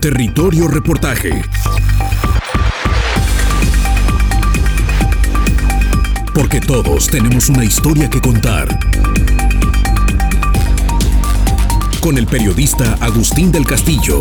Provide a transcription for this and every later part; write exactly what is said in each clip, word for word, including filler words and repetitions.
Territorio Reportaje. Porque todos tenemos una historia que contar. Con el periodista Agustín del Castillo.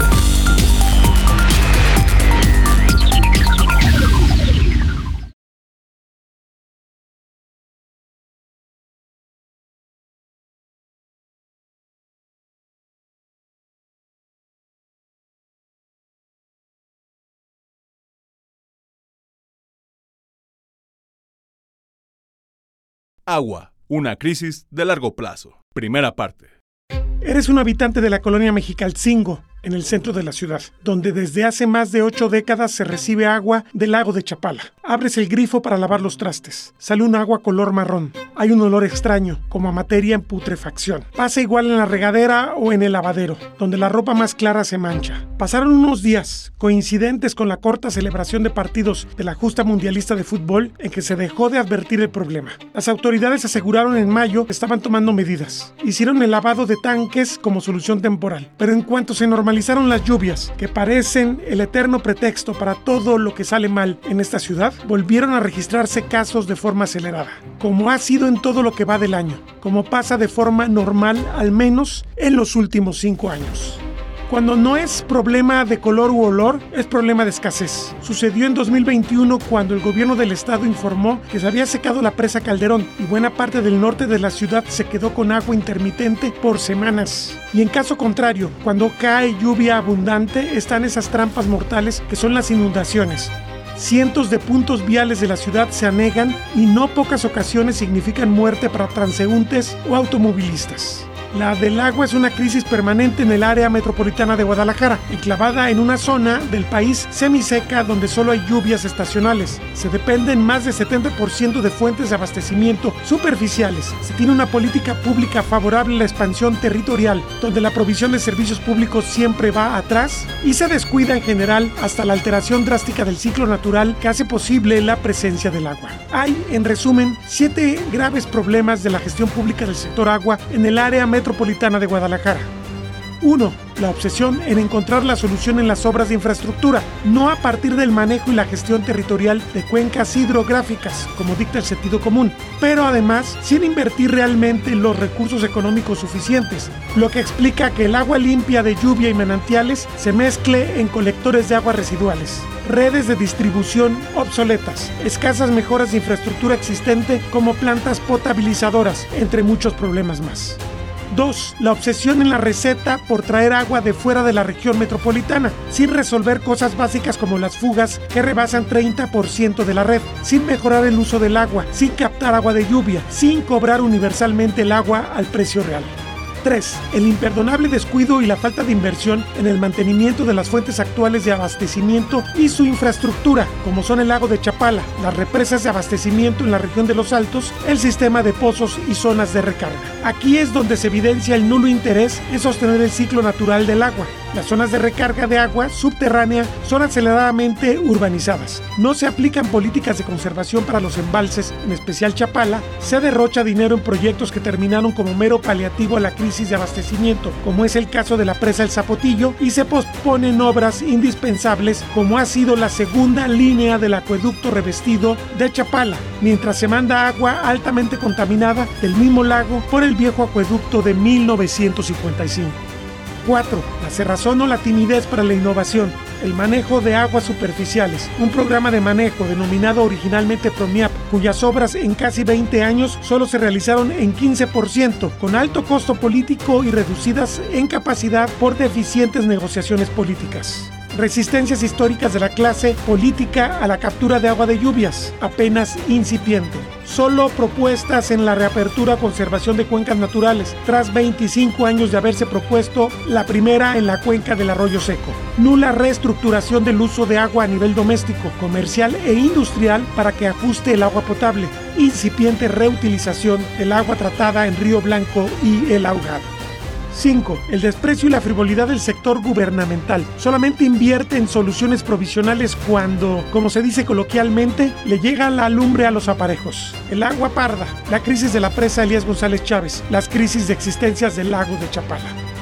Agua, una crisis de largo plazo. Primera parte. Eres un habitante de la colonia Mexicalcingo, en el centro de la ciudad, donde desde hace más de ocho décadas se recibe agua del lago de Chapala. Abres el grifo para lavar los trastes. Sale un agua color marrón. Hay un olor extraño, como a materia en putrefacción. Pasa igual en la regadera o en el lavadero, donde la ropa más clara se mancha. Pasaron unos días, coincidentes con la corta celebración de partidos de la justa mundialista de fútbol, en que se dejó de advertir el problema. Las autoridades aseguraron en mayo que estaban tomando medidas. Hicieron el lavado de tanques como solución temporal. Pero en cuanto se normalizó Normalizaron las lluvias, que parecen el eterno pretexto para todo lo que sale mal en esta ciudad, volvieron a registrarse casos de forma acelerada, como ha sido en todo lo que va del año, como pasa de forma normal al menos en los últimos cinco años. Cuando no es problema de color u olor, es problema de escasez. Sucedió en dos mil veintiuno cuando el gobierno del estado informó que se había secado la presa Calderón y buena parte del norte de la ciudad se quedó con agua intermitente por semanas. Y en caso contrario, cuando cae lluvia abundante, están esas trampas mortales que son las inundaciones. Cientos de puntos viales de la ciudad se anegan y no pocas ocasiones significan muerte para transeúntes o automovilistas. La del agua es una crisis permanente en el área metropolitana de Guadalajara, enclavada en una zona del país semiseca donde solo hay lluvias estacionales. Se depende en más del setenta por ciento de fuentes de abastecimiento superficiales. Se tiene una política pública favorable a la expansión territorial, donde la provisión de servicios públicos siempre va atrás y se descuida en general hasta la alteración drástica del ciclo natural que hace posible la presencia del agua. Hay, en resumen, siete graves problemas de la gestión pública del sector agua en el área metropolitana metropolitana de Guadalajara. uno. La obsesión en encontrar la solución en las obras de infraestructura, no a partir del manejo y la gestión territorial de cuencas hidrográficas, como dicta el sentido común, pero además sin invertir realmente los recursos económicos suficientes, lo que explica que el agua limpia de lluvia y manantiales se mezcle en colectores de aguas residuales, redes de distribución obsoletas, escasas mejoras de infraestructura existente como plantas potabilizadoras, entre muchos problemas más. dos. La obsesión en la receta por traer agua de fuera de la región metropolitana, sin resolver cosas básicas como las fugas que rebasan treinta por ciento de la red, sin mejorar el uso del agua, sin captar agua de lluvia, sin cobrar universalmente el agua al precio real. tres. El imperdonable descuido y la falta de inversión en el mantenimiento de las fuentes actuales de abastecimiento y su infraestructura, como son el lago de Chapala, las represas de abastecimiento en la región de Los Altos, el sistema de pozos y zonas de recarga. Aquí es donde se evidencia el nulo interés en sostener el ciclo natural del agua. Las zonas de recarga de agua subterránea son aceleradamente urbanizadas. No se aplican políticas de conservación para los embalses, en especial Chapala. Se derrocha dinero en proyectos que terminaron como mero paliativo a la crisis de abastecimiento, como es el caso de la presa El Zapotillo, y se posponen obras indispensables, como ha sido la segunda línea del acueducto revestido de Chapala, mientras se manda agua altamente contaminada del mismo lago por el viejo acueducto de mil novecientos cincuenta y cinco. cuatro. La cerrazón o la timidez para la innovación. El manejo de aguas superficiales, un programa de manejo denominado originalmente PROMIAP, cuyas obras en casi veinte años solo se realizaron en quince por ciento, con alto costo político y reducidas en capacidad por deficientes negociaciones políticas. Resistencias históricas de la clase política a la captura de agua de lluvias, apenas incipiente. Solo propuestas en la reapertura o conservación de cuencas naturales, tras veinticinco años de haberse propuesto la primera en la cuenca del Arroyo Seco. Nula reestructuración del uso de agua a nivel doméstico, comercial e industrial para que ajuste el agua potable. Incipiente reutilización del agua tratada en Río Blanco y El Ahogado. cinco. El desprecio y la frivolidad del sector gubernamental. Solamente invierte en soluciones provisionales cuando, como se dice coloquialmente, le llega la lumbre a los aparejos. El agua parda, la crisis de la presa Elías González Chávez, las crisis de existencias del lago de Chapala.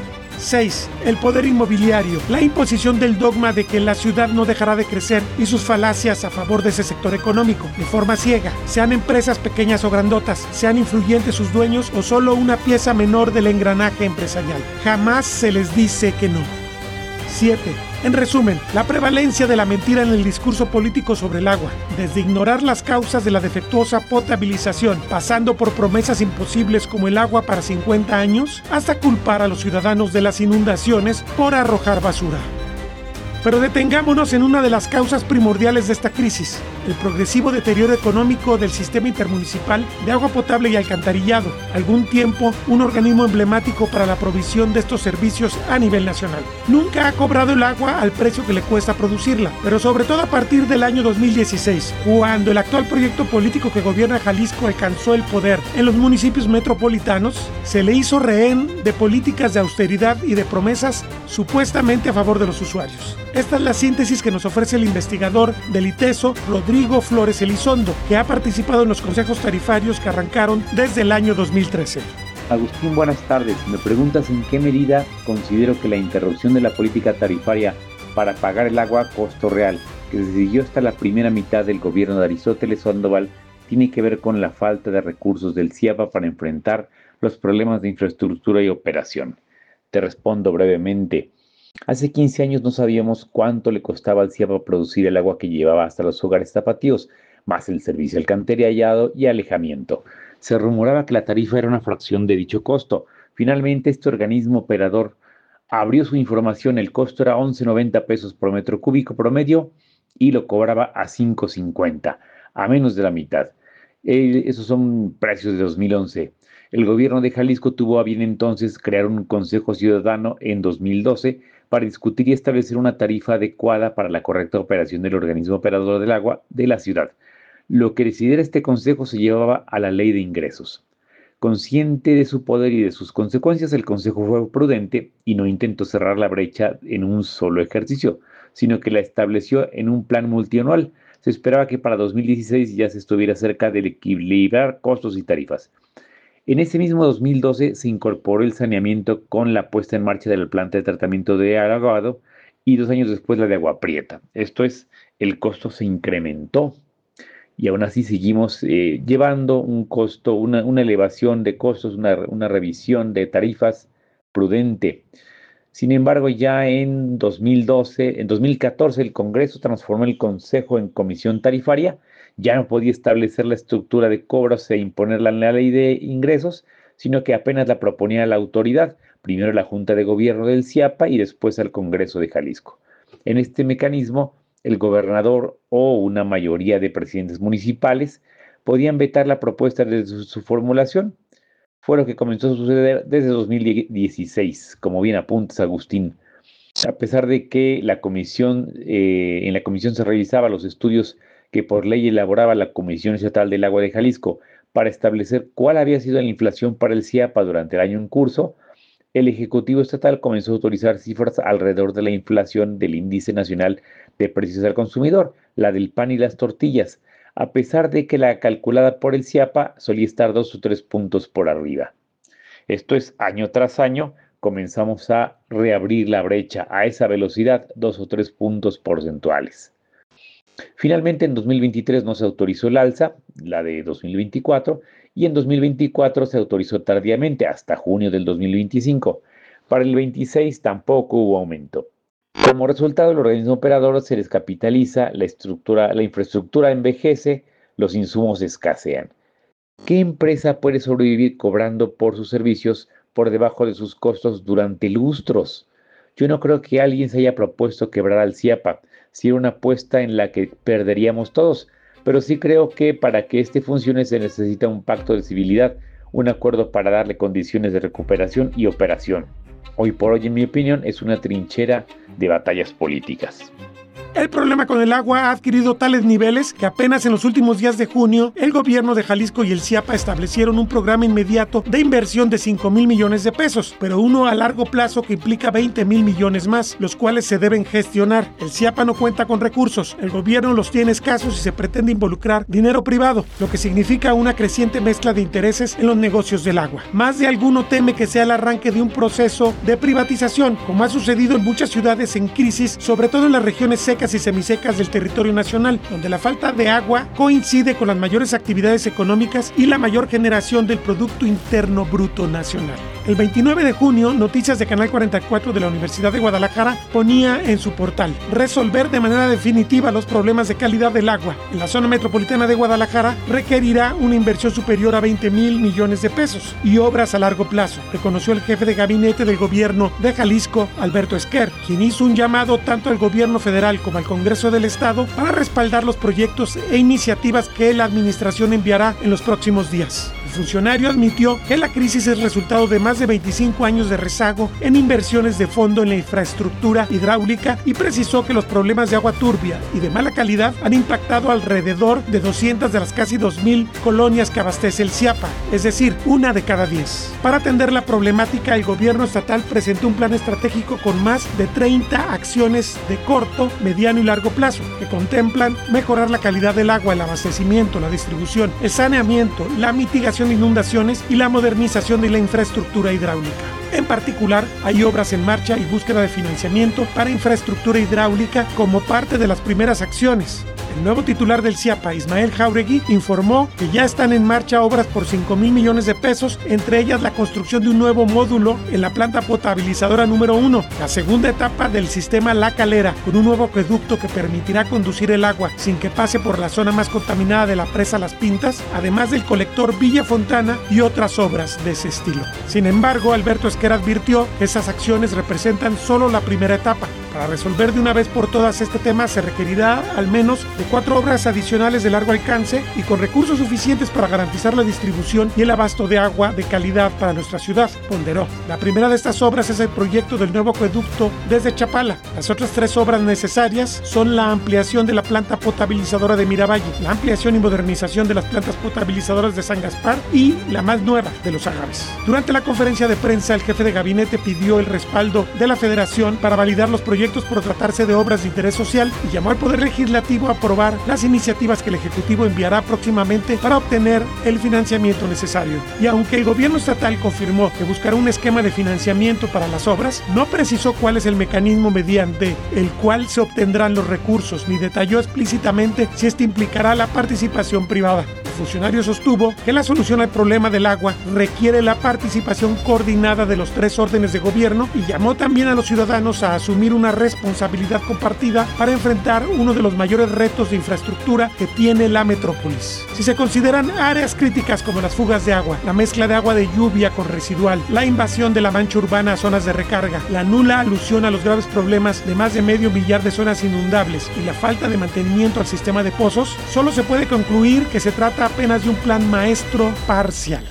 seis. El poder inmobiliario. La imposición del dogma de que la ciudad no dejará de crecer y sus falacias a favor de ese sector económico, de forma ciega, sean empresas pequeñas o grandotas, sean influyentes sus dueños o solo una pieza menor del engranaje empresarial. Jamás se les dice que no. siete. En resumen, la prevalencia de la mentira en el discurso político sobre el agua, desde ignorar las causas de la defectuosa potabilización, pasando por promesas imposibles como el agua para cincuenta años, hasta culpar a los ciudadanos de las inundaciones por arrojar basura. Pero detengámonos en una de las causas primordiales de esta crisis, el progresivo deterioro económico del sistema intermunicipal de agua potable y alcantarillado, algún tiempo un organismo emblemático para la provisión de estos servicios a nivel nacional. Nunca ha cobrado el agua al precio que le cuesta producirla, pero sobre todo a partir del año dos mil dieciséis, cuando el actual proyecto político que gobierna Jalisco alcanzó el poder en los municipios metropolitanos, se le hizo rehén de políticas de austeridad y de promesas supuestamente a favor de los usuarios. Esta es la síntesis que nos ofrece el investigador del ITESO, Rodrigo Flores Elizondo, que ha participado en los consejos tarifarios que arrancaron desde el año dos mil trece. Agustín, buenas tardes. Me preguntas en qué medida considero que la interrupción de la política tarifaria para pagar el agua a costo real, que se siguió hasta la primera mitad del gobierno de Aristóteles Sandoval, tiene que ver con la falta de recursos del CIAPA para enfrentar los problemas de infraestructura y operación. Te respondo brevemente. Hace quince años no sabíamos cuánto le costaba al CIAPA producir el agua que llevaba hasta los hogares tapatíos, más el servicio alcantarillado y alejamiento. Se rumoraba que la tarifa era una fracción de dicho costo. Finalmente, este organismo operador abrió su información. El costo era once noventa pesos por metro cúbico promedio y lo cobraba a cinco cincuenta, a menos de la mitad. Eh, esos son precios de dos mil once. El gobierno de Jalisco tuvo a bien entonces crear un consejo ciudadano en dos mil doce para discutir y establecer una tarifa adecuada para la correcta operación del organismo operador del agua de la ciudad. Lo que decidiera este consejo se llevaba a la ley de ingresos. Consciente de su poder y de sus consecuencias, el consejo fue prudente y no intentó cerrar la brecha en un solo ejercicio, sino que la estableció en un plan multianual. Se esperaba que para dos mil dieciséis ya se estuviera cerca de equilibrar costos y tarifas. En ese mismo dos mil doce se incorporó el saneamiento con la puesta en marcha de la planta de tratamiento de agua y dos años después la de Agua Prieta. Esto es, el costo se incrementó y aún así seguimos eh, llevando un costo, una, una elevación de costos, una, una revisión de tarifas prudente. Sin embargo, ya en dos mil doce, en dos mil catorce el Congreso transformó el Consejo en comisión tarifaria. Ya no podía establecer la estructura de cobros e imponerla en la ley de ingresos, sino que apenas la proponía la autoridad, primero la Junta de Gobierno del CIAPA y después al Congreso de Jalisco. En este mecanismo, el gobernador o una mayoría de presidentes municipales podían vetar la propuesta desde su, su formulación. Fue lo que comenzó a suceder desde dos mil dieciséis, como bien apuntas, Agustín. A pesar de que la comisión, eh, en la comisión se revisaba los estudios que por ley elaboraba la Comisión Estatal del Agua de Jalisco para establecer cuál había sido la inflación para el CIAPA durante el año en curso, el Ejecutivo Estatal comenzó a autorizar cifras alrededor de la inflación del Índice Nacional de Precios al Consumidor, la del pan y las tortillas, a pesar de que la calculada por el CIAPA solía estar dos o tres puntos por arriba. Esto es, año tras año, comenzamos a reabrir la brecha a esa velocidad, dos o tres puntos porcentuales. Finalmente, en dos mil veintitrés no se autorizó el alza, la de dos mil veinticuatro, y en dos mil veinticuatro se autorizó tardíamente, hasta junio del dos mil veinticinco. Para el veintiséis tampoco hubo aumento. Como resultado, el organismo operador se descapitaliza, la, estructura, la infraestructura envejece, los insumos escasean. ¿Qué empresa puede sobrevivir cobrando por sus servicios por debajo de sus costos durante lustros? Yo no creo que alguien se haya propuesto quebrar al CIAPA, si era una apuesta en la que perderíamos todos, pero sí creo que para que este funcione se necesita un pacto de civilidad, un acuerdo para darle condiciones de recuperación y operación. Hoy por hoy, en mi opinión, es una trinchera de batallas políticas. El problema con el agua ha adquirido tales niveles que apenas en los últimos días de junio, el gobierno de Jalisco y el CIAPA establecieron un programa inmediato de inversión de cinco mil millones de pesos, pero uno a largo plazo que implica veinte mil millones más, los cuales se deben gestionar. El CIAPA no cuenta con recursos, el gobierno los tiene escasos y se pretende involucrar dinero privado, lo que significa una creciente mezcla de intereses en los negocios del agua. Más de alguno teme que sea el arranque de un proceso de privatización, como ha sucedido en muchas ciudades en crisis, sobre todo en las regiones secas y semisecas del territorio nacional, donde la falta de agua coincide con las mayores actividades económicas y la mayor generación del Producto Interno Bruto Nacional. El veintinueve de junio, Noticias de Canal cuarenta y cuatro de la Universidad de Guadalajara ponía en su portal: resolver de manera definitiva los problemas de calidad del agua en la zona metropolitana de Guadalajara requerirá una inversión superior a veinte mil millones de pesos y obras a largo plazo, reconoció el jefe de gabinete del gobierno de Jalisco, Alberto Esquer, quien hizo un llamado tanto al gobierno federal como al Congreso del Estado para respaldar los proyectos e iniciativas que la administración enviará en los próximos días. El funcionario admitió que la crisis es resultado de más de veinticinco años de rezago en inversiones de fondo en la infraestructura hidráulica y precisó que los problemas de agua turbia y de mala calidad han impactado alrededor de doscientas de las casi dos mil colonias que abastece el CIAPA, es decir, una de cada diez. Para atender la problemática, el gobierno estatal presentó un plan estratégico con más de treinta acciones de corto, mediano y largo plazo, que contemplan mejorar la calidad del agua, el abastecimiento, la distribución, el saneamiento, la mitigación de inundaciones y la modernización de la infraestructura hidráulica. En particular, hay obras en marcha y búsqueda de financiamiento para infraestructura hidráulica como parte de las primeras acciones. El nuevo titular del CIAPA, Ismael Jauregui, informó que ya están en marcha obras por cinco mil millones de pesos, entre ellas la construcción de un nuevo módulo en la planta potabilizadora número uno, la segunda etapa del sistema La Calera, con un nuevo acueducto que permitirá conducir el agua sin que pase por la zona más contaminada de la presa Las Pintas, además del colector Villa Fontana y otras obras de ese estilo. Sin embargo, Alberto Esquer advirtió que esas acciones representan solo la primera etapa. Para resolver de una vez por todas este tema se requerirá al menos de cuatro obras adicionales de largo alcance y con recursos suficientes para garantizar la distribución y el abasto de agua de calidad para nuestra ciudad, ponderó. La primera de estas obras es el proyecto del nuevo acueducto desde Chapala. Las otras tres obras necesarias son la ampliación de la planta potabilizadora de Miravalle, la ampliación y modernización de las plantas potabilizadoras de San Gaspar y la más nueva de Los Agaves. Durante la conferencia de prensa, el jefe de gabinete pidió el respaldo de la Federación para validar los proyectos por tratarse de obras de interés social y llamó al Poder Legislativo a aprobar las iniciativas que el Ejecutivo enviará próximamente para obtener el financiamiento necesario. Y aunque el gobierno estatal confirmó que buscará un esquema de financiamiento para las obras, no precisó cuál es el mecanismo mediante el cual se obtendrán los recursos, ni detalló explícitamente si este implicará la participación privada. El funcionario sostuvo que la solución al problema del agua requiere la participación coordinada de los tres órdenes de gobierno y llamó también a los ciudadanos a asumir una responsabilidad compartida para enfrentar uno de los mayores retos de infraestructura que tiene la metrópolis. Si se consideran áreas críticas como las fugas de agua, la mezcla de agua de lluvia con residual, la invasión de la mancha urbana a zonas de recarga, la nula alusión a los graves problemas de más de medio millar de zonas inundables y la falta de mantenimiento al sistema de pozos, solo se puede concluir que se trata apenas de un plan maestro parcial.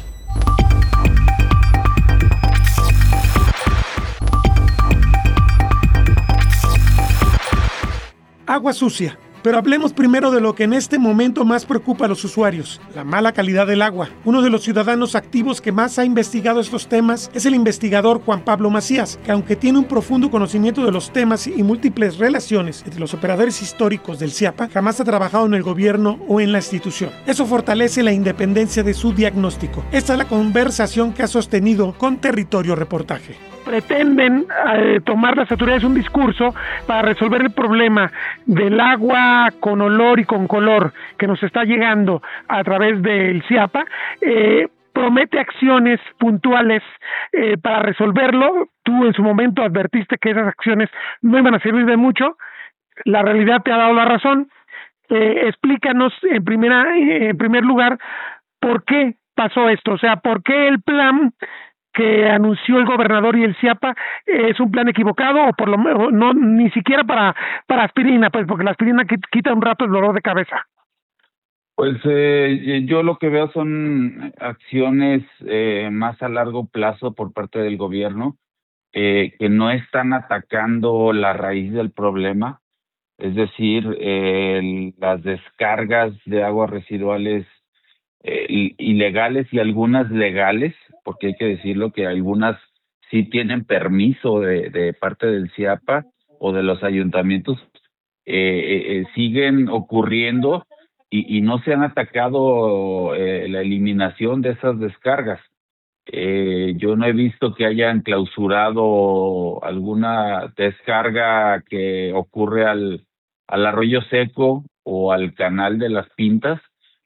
Agua sucia. Pero hablemos primero de lo que en este momento más preocupa a los usuarios, la mala calidad del agua. Uno de los ciudadanos activos que más ha investigado estos temas es el investigador Juan Pablo Macías, que aunque tiene un profundo conocimiento de los temas y múltiples relaciones entre los operadores históricos del CIAPA, jamás ha trabajado en el gobierno o en la institución. Eso fortalece la independencia de su diagnóstico. Esta es la conversación que ha sostenido con Territorio Reportaje. Pretenden eh, tomar las autoridades un discurso para resolver el problema del agua con olor y con color que nos está llegando a través del CIAPA. Eh, promete acciones puntuales eh, para resolverlo. Tú en su momento advertiste que esas acciones no iban a servir de mucho. La realidad te ha dado la razón. Eh, explícanos en primera, en primer lugar por qué pasó esto, o sea, por qué el plan que anunció el gobernador y el CIAPA es un plan equivocado o por lo menos no ni siquiera para para aspirina, pues porque la aspirina quita un rato el dolor de cabeza. Pues eh, yo lo que veo son acciones eh, más a largo plazo por parte del gobierno eh, que no están atacando la raíz del problema. es decir, eh, las descargas de aguas residuales eh, ilegales y algunas legales, porque hay que decirlo que algunas sí tienen permiso de, de parte del C I A P A o de los ayuntamientos, eh, eh, siguen ocurriendo y, y no se han atacado eh, la eliminación de esas descargas. Eh, yo no he visto que hayan clausurado alguna descarga que ocurre al, al arroyo seco o al canal de las Pintas.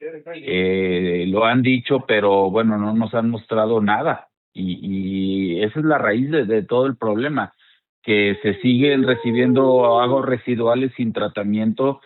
Eh, lo han dicho, pero bueno, no nos han mostrado nada. Y, y esa es la raíz de, de todo el problema, que se siguen recibiendo aguas residuales sin tratamiento,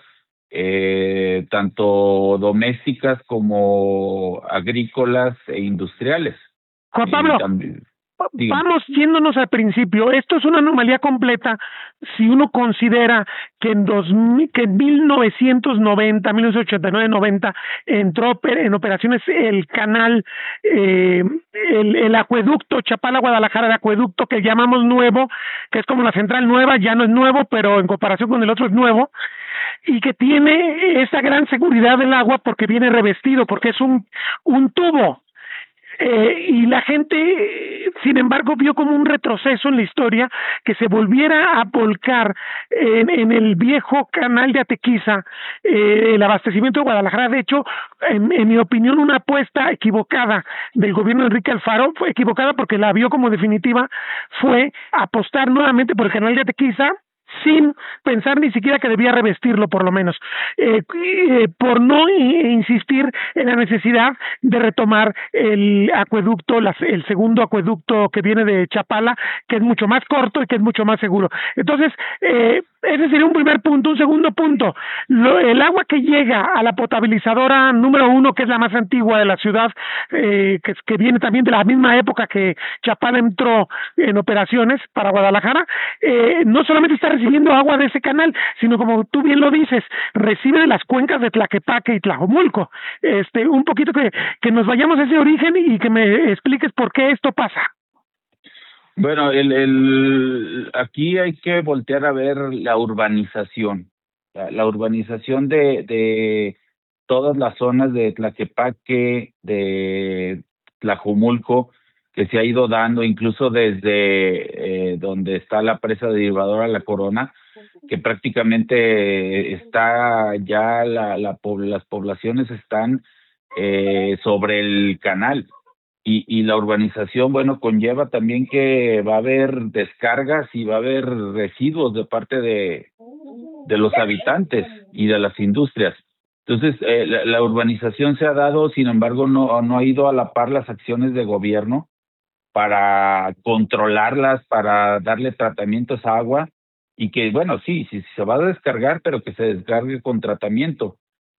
eh, tanto domésticas como agrícolas e industriales. Juan Pablo, también, vamos yéndonos al principio. Esto es una anomalía completa si uno considera que en, dos, que en mil novecientos noventa, mil novecientos ochenta y nueve noventa entró en operaciones el canal, eh, el, el acueducto Chapala-Guadalajara, el acueducto que llamamos nuevo, que es como la central nueva, ya no es nuevo, pero en comparación con el otro es nuevo, y que tiene esa gran seguridad del agua porque viene revestido, porque es un, un tubo. Eh, y la gente, sin embargo, vio como un retroceso en la historia que se volviera a volcar en, en el viejo canal de Atequiza, eh, el abastecimiento de Guadalajara. De hecho, en, en mi opinión, una apuesta equivocada del gobierno de Enrique Alfaro, fue equivocada porque la vio como definitiva, fue apostar nuevamente por el canal de Atequiza, sin pensar ni siquiera que debía revestirlo, por lo menos, eh, eh, por no insistir en la necesidad de retomar el acueducto, las, el segundo acueducto que viene de Chapala, que es mucho más corto y que es mucho más seguro. Entonces, eh, ese sería un primer punto. Un segundo punto, lo, el agua que llega a la potabilizadora número uno, que es la más antigua de la ciudad, eh, que, que viene también de la misma época que Chapala entró en operaciones para Guadalajara, eh, no solamente está recibiendo agua de ese canal, sino, como tú bien lo dices, recibe de las cuencas de Tlaquepaque y Tlajomulco. Este, un poquito que, que nos vayamos a ese origen y que me expliques por qué esto pasa. Bueno, el, el aquí hay que voltear a ver la urbanización, la, la urbanización de, de todas las zonas de Tlaquepaque, de Tlajomulco, que se ha ido dando incluso desde eh, donde está la presa derivadora La Corona, que prácticamente está ya la, la las poblaciones están eh, sobre el canal. Y, y la urbanización, bueno, conlleva también que va a haber descargas y va a haber residuos de parte de, de los habitantes y de las industrias. Entonces, eh, la, la urbanización se ha dado, sin embargo, no, no ha ido a la par las acciones de gobierno para controlarlas, para darle tratamiento a esa agua, y que, bueno, sí, sí se va a descargar, pero que se descargue con tratamiento.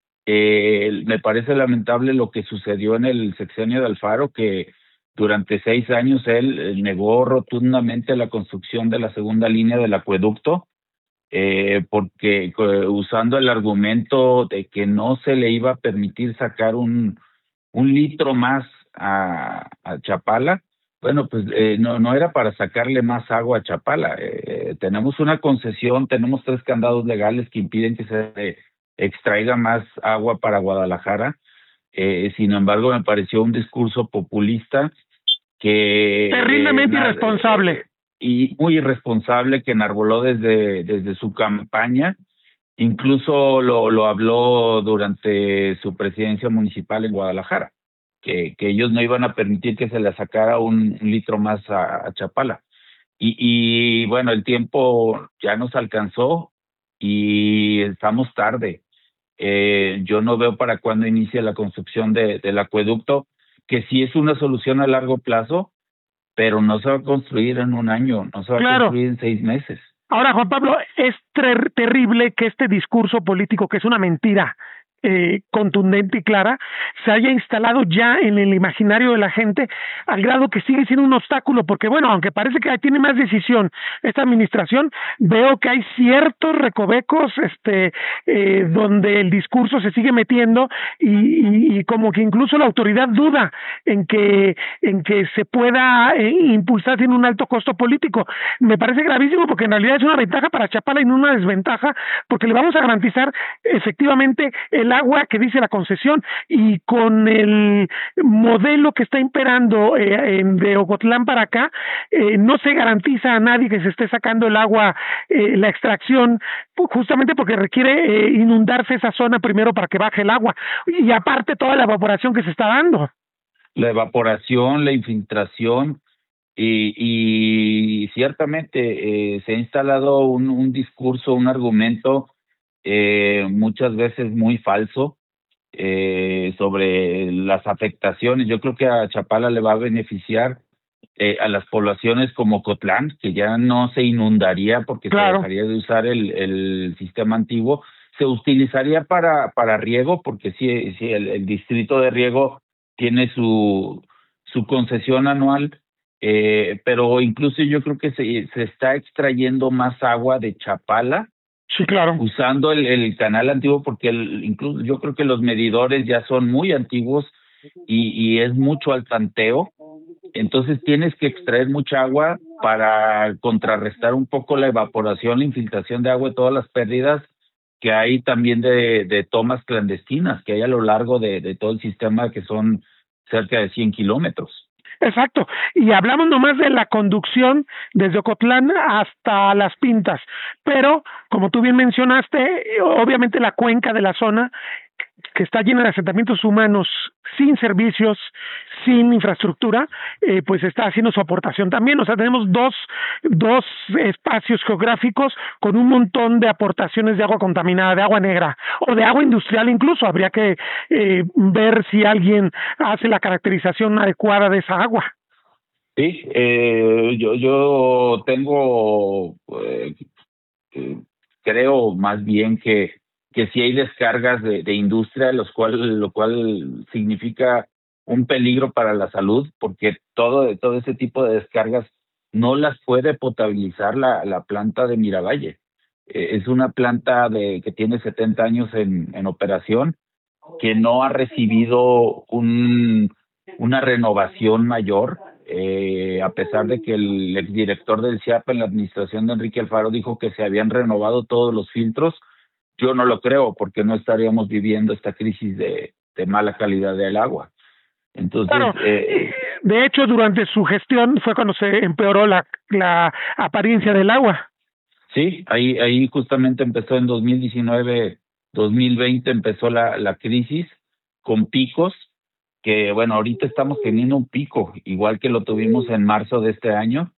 Eh, me parece lamentable lo que sucedió en el sexenio de Alfaro, que durante seis años él negó rotundamente la construcción de la segunda línea del acueducto, eh, porque eh, usando el argumento de que no se le iba a permitir sacar un, un litro más a, a Chapala. Bueno, pues eh, no, no era para sacarle más agua a Chapala. Eh, tenemos una concesión, tenemos tres candados legales que impiden que se eh, extraiga más agua para Guadalajara. Eh, sin embargo, me pareció un discurso populista que... Terriblemente eh, irresponsable. Eh, y muy irresponsable, que enarboló desde, desde su campaña. Incluso lo, lo habló durante su presidencia municipal en Guadalajara, que, que ellos no iban a permitir que se le sacara un, un litro más a, a Chapala. Y, y bueno, el tiempo ya nos alcanzó y estamos tarde. Eh, yo no veo para cuándo inicie la construcción de, del acueducto, que sí es una solución a largo plazo, pero no se va a construir en un año, no se va claro. a construir en seis meses. Ahora, Juan Pablo, es ter- terrible que este discurso político, que es una mentira, eh, contundente y clara se haya instalado ya en el imaginario de la gente, al grado que sigue siendo un obstáculo, porque bueno, aunque parece que tiene más decisión esta administración, veo que hay ciertos recovecos este eh, donde el discurso se sigue metiendo y, y, y como que incluso la autoridad duda en que en que se pueda eh, impulsar sin un alto costo político. Me parece gravísimo, porque en realidad es una ventaja para Chapala y no una desventaja, porque le vamos a garantizar efectivamente el agua que dice la concesión, y con el modelo que está imperando eh, en, de Ocotlán para acá, eh, no se garantiza a nadie que se esté sacando el agua, eh, la extracción, justamente porque requiere eh, inundarse esa zona primero para que baje el agua, y aparte toda la evaporación que se está dando. La evaporación, la infiltración, y, y ciertamente eh, se ha instalado un, un discurso, un argumento eh, muchas veces muy falso eh, sobre las afectaciones. Yo creo que a Chapala le va a beneficiar eh, a las poblaciones como Ocotlán, que ya no se inundaría porque claro, se dejaría de usar el, el sistema antiguo, se utilizaría para, para riego, porque sí, sí el, el distrito de riego tiene su, su concesión anual, eh, pero incluso yo creo que se, se está extrayendo más agua de Chapala, sí, claro, usando el, el canal antiguo, porque el, incluso yo creo que los medidores ya son muy antiguos y, y es mucho al tanteo, entonces tienes que extraer mucha agua para contrarrestar un poco la evaporación, la infiltración de agua y todas las pérdidas que hay también de, de tomas clandestinas que hay a lo largo de, de todo el sistema, que son cerca de cien kilómetros. Exacto, y hablamos nomás de la conducción desde Ocotlán hasta Las Pintas, pero como tú bien mencionaste, obviamente la cuenca de la zona, que está llena de asentamientos humanos sin servicios, sin infraestructura, eh, pues está haciendo su aportación también. O sea, tenemos dos, dos espacios geográficos con un montón de aportaciones de agua contaminada, de agua negra o de agua industrial incluso. Habría que eh, ver si alguien hace la caracterización adecuada de esa agua. Sí, eh, yo, yo tengo, eh, eh, creo más bien que que sí hay descargas de, de industria, los cual, lo cual significa un peligro para la salud, porque todo, todo ese tipo de descargas no las puede potabilizar la, la planta de Miravalle. Eh, es una planta de que tiene setenta años en, en operación, que no ha recibido un, una renovación mayor, eh, a pesar de que el exdirector del C I A P en la administración de Enrique Alfaro dijo que se habían renovado todos los filtros. Yo no lo creo, porque no estaríamos viviendo esta crisis de, de mala calidad del agua. Entonces, claro, eh, de hecho, durante su gestión fue cuando se empeoró la, la apariencia del agua. Sí, ahí, ahí justamente empezó en dos mil diecinueve, dos mil veinte empezó la, la crisis con picos, que bueno, ahorita estamos teniendo un pico, igual que lo tuvimos en marzo de este año.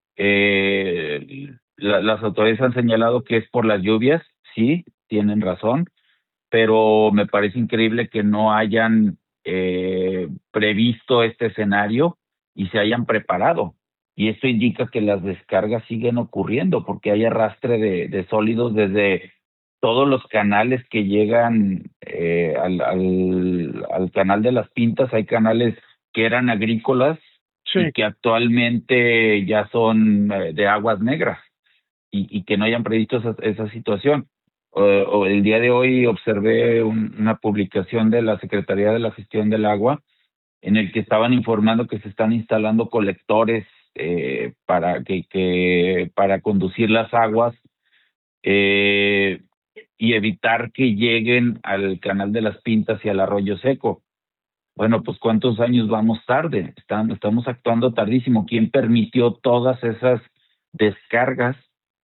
Eh, la, las autoridades han señalado que es por las lluvias, sí, tienen razón, pero me parece increíble que no hayan eh, previsto este escenario y se hayan preparado. Y esto indica que las descargas siguen ocurriendo, porque hay arrastre de, de sólidos desde todos los canales que llegan eh, al, al, al canal de Las Pintas. Hay canales que eran agrícolas, sí, y que actualmente ya son eh, de aguas negras, y, y que no hayan previsto esa, esa situación. Uh, o el día de hoy observé un, una publicación de la Secretaría de la Gestión del Agua en el que estaban informando que se están instalando colectores eh, para que, que para conducir las aguas eh, y evitar que lleguen al canal de Las Pintas y al Arroyo Seco. Bueno, pues ¿cuántos años vamos tarde? Están, estamos actuando tardísimo. ¿Quién permitió todas esas descargas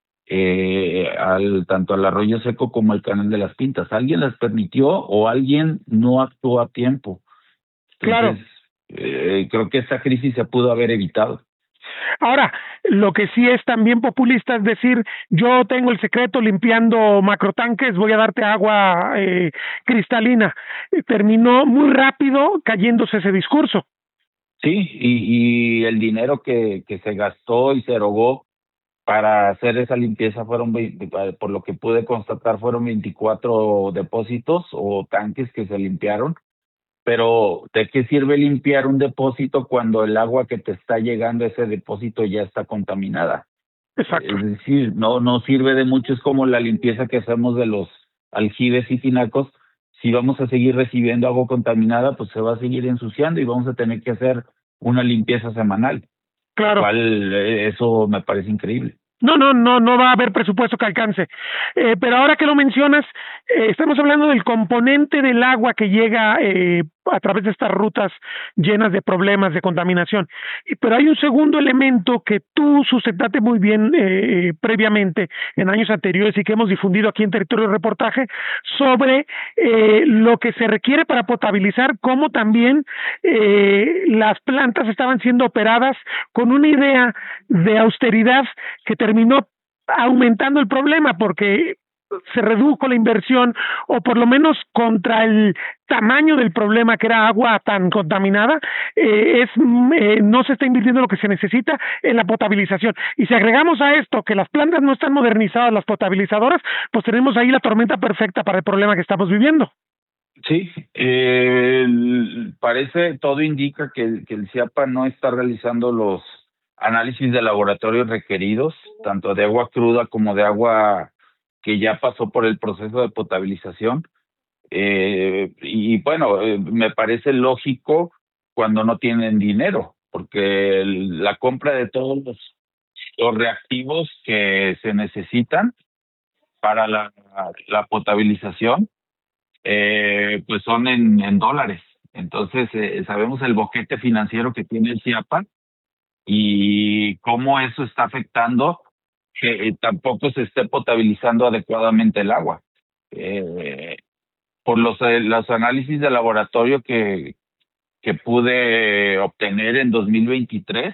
Eh, al tanto al Arroyo Seco como al canal de Las Pintas? ¿Alguien las permitió o alguien no actuó a tiempo? Entonces, claro, eh, creo que esta crisis se pudo haber evitado. Ahora, lo que sí es también populista es decir, yo tengo el secreto limpiando macrotanques, voy a darte agua eh, cristalina. Terminó muy rápido cayéndose ese discurso. Sí, y, y el dinero que, que se gastó y se erogó para hacer esa limpieza fueron, veinte, por lo que pude constatar, fueron veinticuatro depósitos o tanques que se limpiaron. Pero ¿de qué sirve limpiar un depósito cuando el agua que te está llegando a ese depósito ya está contaminada? Exacto. Es decir, no, no sirve de mucho. Es como la limpieza que hacemos de los aljibes y tinacos. Si vamos a seguir recibiendo agua contaminada, pues se va a seguir ensuciando y vamos a tener que hacer una limpieza semanal. Claro. Cual, eso me parece increíble. No, no, no, no va a haber presupuesto que alcance. Eh, pero ahora que lo mencionas, eh, estamos hablando del componente del agua que llega eh, a través de estas rutas llenas de problemas de contaminación. Y, pero hay un segundo elemento que tú sustentaste muy bien eh, previamente en años anteriores y que hemos difundido aquí en Territorio de Reportaje sobre eh, lo que se requiere para potabilizar, cómo también eh, las plantas estaban siendo operadas con una idea de austeridad que terminó aumentando el problema porque se redujo la inversión o por lo menos contra el tamaño del problema que era agua tan contaminada, eh, es eh, no se está invirtiendo lo que se necesita en la potabilización. Y si agregamos a esto que las plantas no están modernizadas, las potabilizadoras, pues tenemos ahí la tormenta perfecta para el problema que estamos viviendo. Sí, eh, parece, todo indica que, que el CIAPA no está realizando los análisis de laboratorio requeridos, tanto de agua cruda como de agua que ya pasó por el proceso de potabilización. Eh, y bueno, eh, me parece lógico cuando no tienen dinero, porque el, la compra de todos los, los reactivos que se necesitan para la, la potabilización, eh, pues son en, en dólares. Entonces, eh, sabemos el boquete financiero que tiene el CIAPA y cómo eso está afectando que eh, tampoco se esté potabilizando adecuadamente el agua. Eh, por los, eh, los análisis de laboratorio que, que pude obtener en dos mil veintitrés,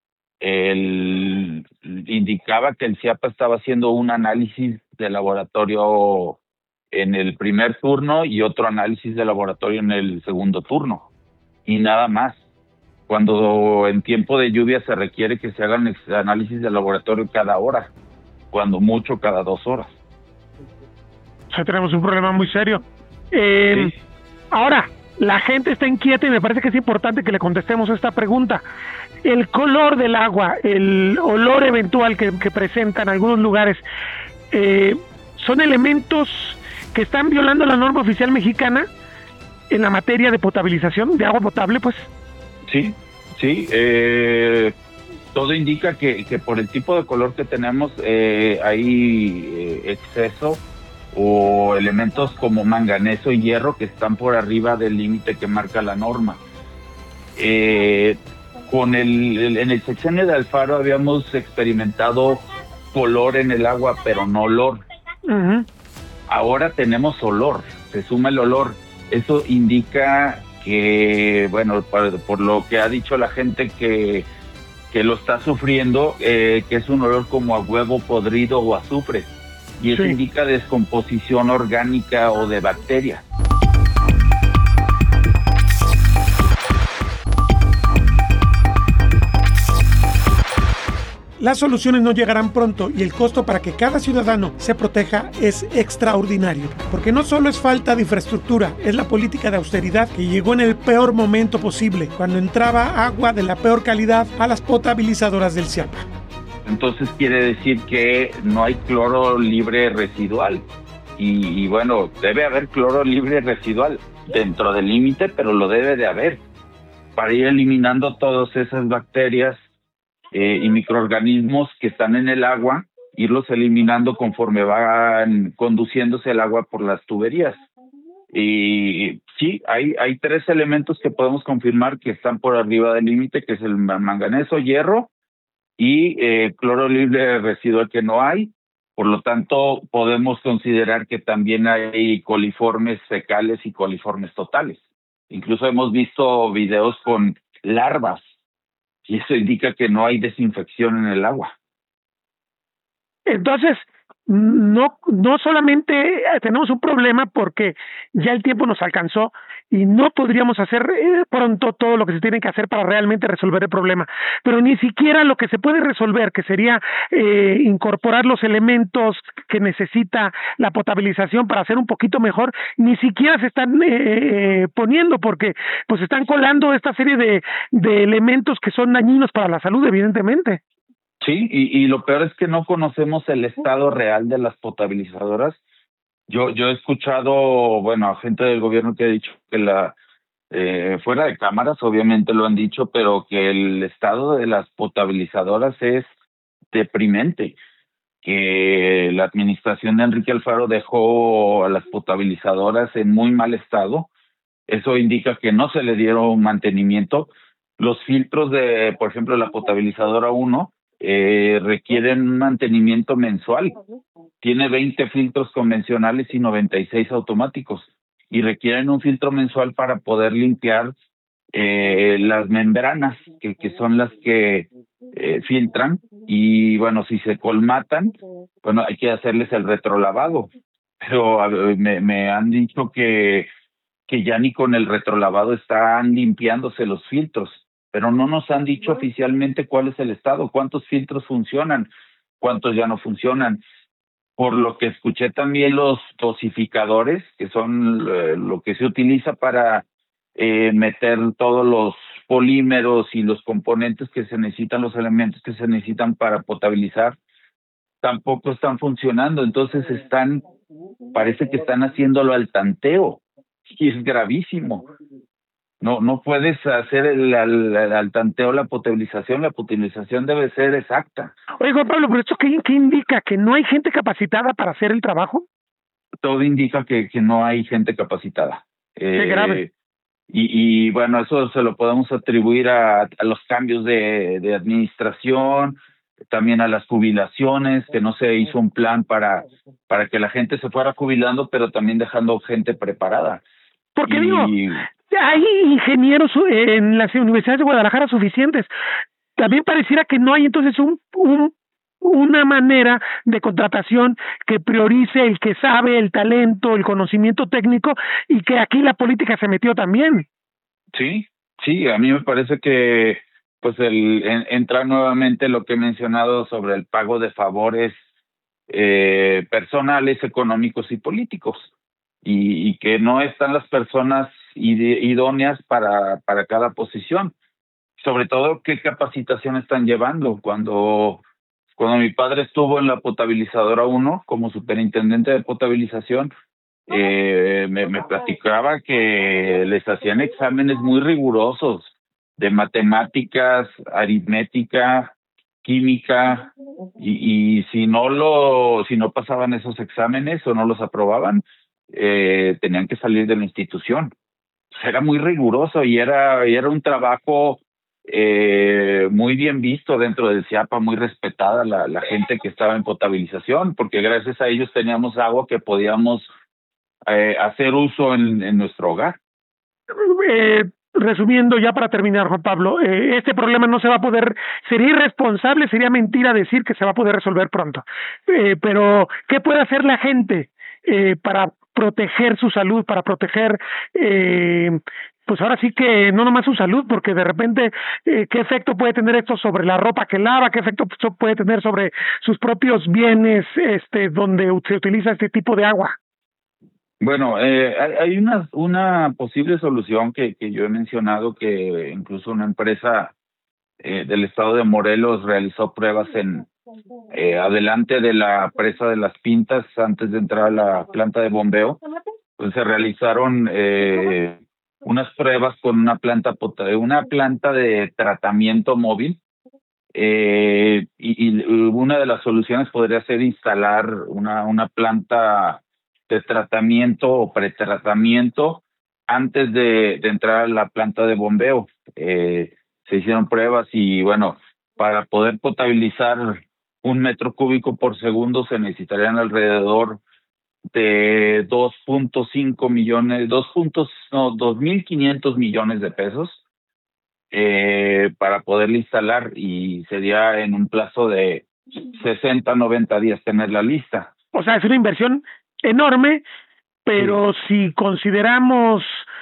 el, indicaba que el CIAPA estaba haciendo un análisis de laboratorio en el primer turno y otro análisis de laboratorio en el segundo turno, y nada más. Cuando en tiempo de lluvia se requiere que se hagan análisis de laboratorio cada hora, cuando mucho cada dos horas. O sea, tenemos un problema muy serio. Eh, sí. Ahora, la gente está inquieta y me parece que es importante que le contestemos esta pregunta. El color del agua, el olor eventual que, que presenta en algunos lugares, eh, ¿son elementos que están violando la norma oficial mexicana en la materia de potabilización, de agua potable, pues? Sí, sí. Eh, todo indica que, que por el tipo de color que tenemos eh, hay eh, exceso o elementos como manganeso y hierro que están por arriba del límite que marca la norma. Eh, con el, el en el sexenio de Alfaro habíamos experimentado color en el agua, pero no olor. Uh-huh. Ahora tenemos olor, se suma el olor. Eso indica que, bueno, por, por lo que ha dicho la gente que, que lo está sufriendo, eh, que es un olor como a huevo podrido o azufre. Y eso sí indica descomposición orgánica o de bacterias. Las soluciones no llegarán pronto y el costo para que cada ciudadano se proteja es extraordinario, porque no solo es falta de infraestructura, es la política de austeridad que llegó en el peor momento posible, cuando entraba agua de la peor calidad a las potabilizadoras del CIAPA. Entonces quiere decir que no hay cloro libre residual y, y bueno, debe haber cloro libre residual dentro del límite, pero lo debe de haber para ir eliminando todas esas bacterias Eh, y microorganismos que están en el agua, irlos eliminando conforme van conduciéndose el agua por las tuberías. Y sí, hay, hay tres elementos que podemos confirmar que están por arriba del límite, que es el manganeso, hierro y eh, cloro libre residual que no hay. Por lo tanto, podemos considerar que también hay coliformes fecales y coliformes totales. Incluso hemos visto videos con larvas, y eso indica que no hay desinfección en el agua. Entonces, no, no solamente tenemos un problema porque ya el tiempo nos alcanzó y no podríamos hacer eh, pronto todo lo que se tiene que hacer para realmente resolver el problema, pero ni siquiera lo que se puede resolver, que sería eh, incorporar los elementos que necesita la potabilización para hacer un poquito mejor, ni siquiera se están eh, poniendo porque pues están colando esta serie de, de elementos que son dañinos para la salud, evidentemente. Sí, y, y lo peor es que no conocemos el estado real de las potabilizadoras. Yo yo he escuchado, bueno, a gente del gobierno que ha dicho que la, eh, fuera de cámaras, obviamente lo han dicho, pero que el estado de las potabilizadoras es deprimente, que la administración de Enrique Alfaro dejó a las potabilizadoras en muy mal estado. Eso indica que no se le dieron mantenimiento. Los filtros de, por ejemplo, la potabilizadora uno, Eh, requieren un mantenimiento mensual. Tiene veinte filtros convencionales y noventa y seis automáticos y requieren un filtro mensual para poder limpiar eh, las membranas que, que son las que eh, filtran, y bueno, si se colmatan, bueno, hay que hacerles el retrolavado, pero a, me, me han dicho que que ya ni con el retrolavado están limpiándose los filtros, pero no nos han dicho oficialmente cuál es el estado, cuántos filtros funcionan, cuántos ya no funcionan. Por lo que escuché también, los dosificadores, que son eh, lo que se utiliza para eh, meter todos los polímeros y los componentes que se necesitan, los elementos que se necesitan para potabilizar, tampoco están funcionando. Entonces están, parece que están haciéndolo al tanteo, y es gravísimo. No, no puedes hacer el, el, el, al tanteo la potabilización. La potabilización debe ser exacta. Oye, Juan Pablo, ¿pero esto qué, qué indica? ¿Que no hay gente capacitada para hacer el trabajo? Todo indica que, que no hay gente capacitada. Qué eh, grave. Y, y bueno, eso se lo podemos atribuir a, a los cambios de, de administración, también a las jubilaciones, que no se hizo un plan para, para que la gente se fuera jubilando, pero también dejando gente preparada. Porque y, digo, hay ingenieros en las universidades de Guadalajara suficientes. También pareciera que no hay entonces un, un una manera de contratación que priorice el que sabe, el talento, el conocimiento técnico, y que aquí la política se metió también. Sí, sí, a mí me parece que pues el en, entra nuevamente lo que he mencionado sobre el pago de favores eh, personales, económicos y políticos. Y, y que no están las personas idóneas para, para cada posición. Sobre todo, ¿qué capacitación están llevando? Cuando, cuando mi padre estuvo en la potabilizadora uno como superintendente de potabilización, eh, me, me platicaba que les hacían exámenes muy rigurosos de matemáticas, aritmética, química, y, y si no lo, si no pasaban esos exámenes o no los aprobaban, Eh, tenían que salir de la institución. Era muy riguroso y era, y era un trabajo eh, muy bien visto dentro del CIAPA, muy respetada la, la gente que estaba en potabilización, porque gracias a ellos teníamos agua que podíamos eh, hacer uso en, en nuestro hogar. Eh, resumiendo ya para terminar, Juan Pablo, eh, este problema no se va a poder, sería irresponsable, sería mentira decir que se va a poder resolver pronto. Eh, pero, ¿qué puede hacer la gente eh, para proteger su salud, para proteger, eh, pues ahora sí que no nomás su salud, porque de repente, eh, ¿qué efecto puede tener esto sobre la ropa que lava? ¿Qué efecto puede tener sobre sus propios bienes, este, donde se utiliza este tipo de agua? Bueno, eh, hay una, una posible solución que, que yo he mencionado, que incluso una empresa eh, del estado de Morelos realizó pruebas en Eh, adelante de la presa de las Pintas, antes de entrar a la planta de bombeo. Pues se realizaron eh, unas pruebas con una planta una planta de tratamiento móvil, eh, y, y una de las soluciones podría ser instalar una, una planta de tratamiento o pretratamiento antes de, de entrar a la planta de bombeo. Eh, se hicieron pruebas y bueno, para poder potabilizar un metro cúbico por segundo se necesitarían alrededor de dos punto cinco millones, dos puntos, no, dos mil quinientos millones de pesos eh, para poderle instalar, y sería en un plazo de, sesenta, noventa días tenerla lista. O sea, es una inversión enorme, pero sí. Si consideramos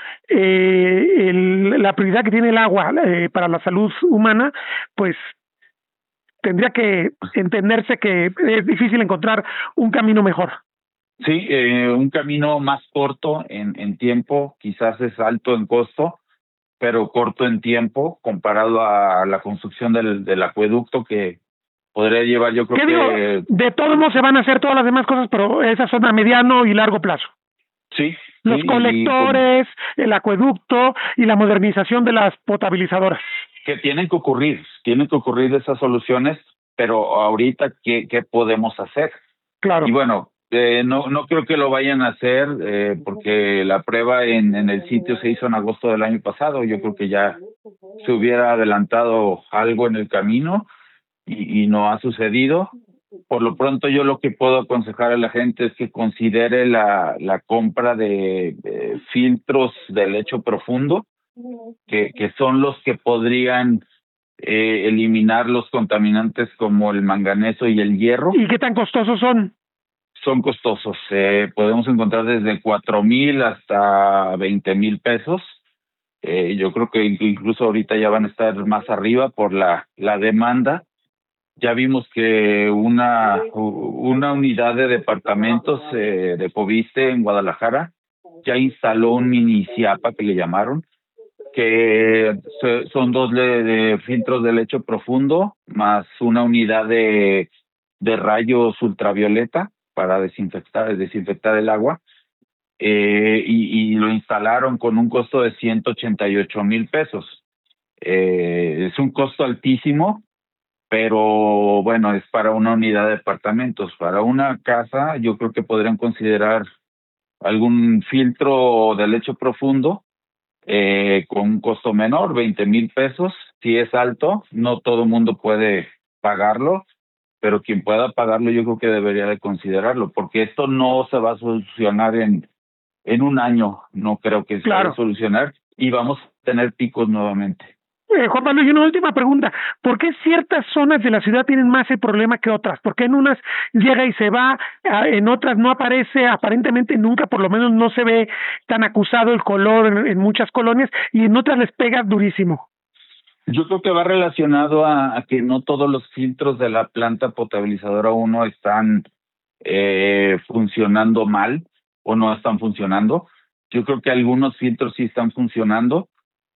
eh, el, la prioridad que tiene el agua eh, para la salud humana, pues tendría que entenderse que es difícil encontrar un camino mejor. Sí, eh, un camino más corto en, en tiempo, quizás es alto en costo, pero corto en tiempo comparado a la construcción del, del acueducto que podría llevar, yo creo ¿Qué que... digo? De todos modos se van a hacer todas las demás cosas, pero esas son a mediano y largo plazo. Sí. Los sí, colectores, y, el acueducto y la modernización de las potabilizadoras. Que tienen que ocurrir, tienen que ocurrir esas soluciones, pero ahorita, ¿qué, qué podemos hacer? Claro. Y bueno, eh, no no creo que lo vayan a hacer eh, porque la prueba en, en el sitio se hizo en agosto del año pasado. Yo creo que ya se hubiera adelantado algo en el camino y, y no ha sucedido. Por lo pronto, yo lo que puedo aconsejar a la gente es que considere la, la compra de, de filtros de lecho profundo, que, que son los que podrían eh, eliminar los contaminantes como el manganeso y el hierro. ¿Y qué tan costosos son? Son costosos. Eh, podemos encontrar desde cuatro mil hasta veinte mil pesos. Eh, yo creo que incluso ahorita ya van a estar más arriba por la, la demanda. Ya vimos que una una unidad de departamentos eh, de Foviste en Guadalajara ya instaló un mini CIAPA que le llamaron, que son dos de, de filtros de lecho profundo más una unidad de, de rayos ultravioleta para desinfectar desinfectar el agua, eh, y, y lo instalaron con un costo de ciento ochenta y ocho mil pesos. Eh, es un costo altísimo, pero bueno, es para una unidad de departamentos. Para una casa, yo creo que podrían considerar algún filtro de lecho profundo eh, con un costo menor, veinte mil pesos. Si es alto, no todo el mundo puede pagarlo, pero quien pueda pagarlo yo creo que debería de considerarlo, porque esto no se va a solucionar en, en un año, no creo que se claro. vaya a solucionar, y vamos a tener picos nuevamente. Eh, Juan Pablo, y una última pregunta. ¿Por qué ciertas zonas de la ciudad tienen más el problema que otras? ¿Por qué en unas llega y se va, en otras no aparece, aparentemente nunca, por lo menos no se ve tan acusado el color en, en muchas colonias, y en otras les pega durísimo? Yo creo que va relacionado a, a que no todos los filtros de la planta potabilizadora uno están eh, funcionando mal o no están funcionando. Yo creo que algunos filtros sí están funcionando.